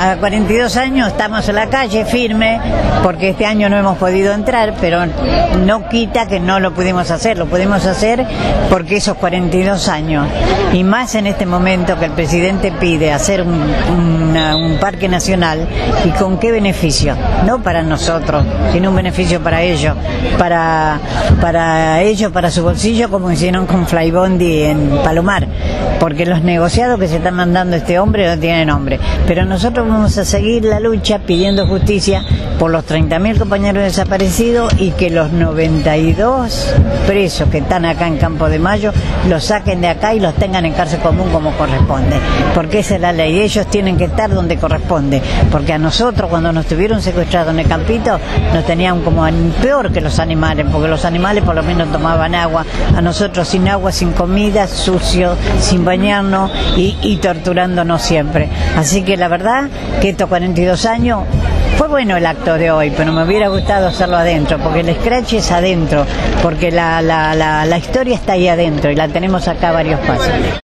A 42 años estamos en la calle firme, porque este año no hemos podido entrar, pero no quita que no lo pudimos hacer. Lo pudimos hacer porque esos 42 años, y más en este momento que el presidente pide hacer un parque nacional, ¿y con qué beneficio? No para nosotros, sino un beneficio para ellos, para ellos, para su bolsillo, como hicieron con Flybondi en Palomar, porque los negociados que se están mandando este hombre no tienen nombre. Pero nosotros vamos a seguir la lucha pidiendo justicia por los 30.000 compañeros desaparecidos y que los 92 presos que están acá en Campo de Mayo los saquen de acá y los tengan en cárcel común como corresponde, porque esa es la ley. Ellos tienen que estar donde corresponde, porque a nosotros cuando nos tuvieron secuestrados en el campito nos tenían como peor que los animales, porque los animales por lo menos tomaban agua, a nosotros sin agua, sin comida, sucio, sin bañarnos y torturándonos siempre. Así que la verdad que estos 42 años fue bueno el acto de hoy, pero me hubiera gustado hacerlo adentro, porque el scratch es adentro, porque la historia está ahí adentro y la tenemos acá a varios pasos.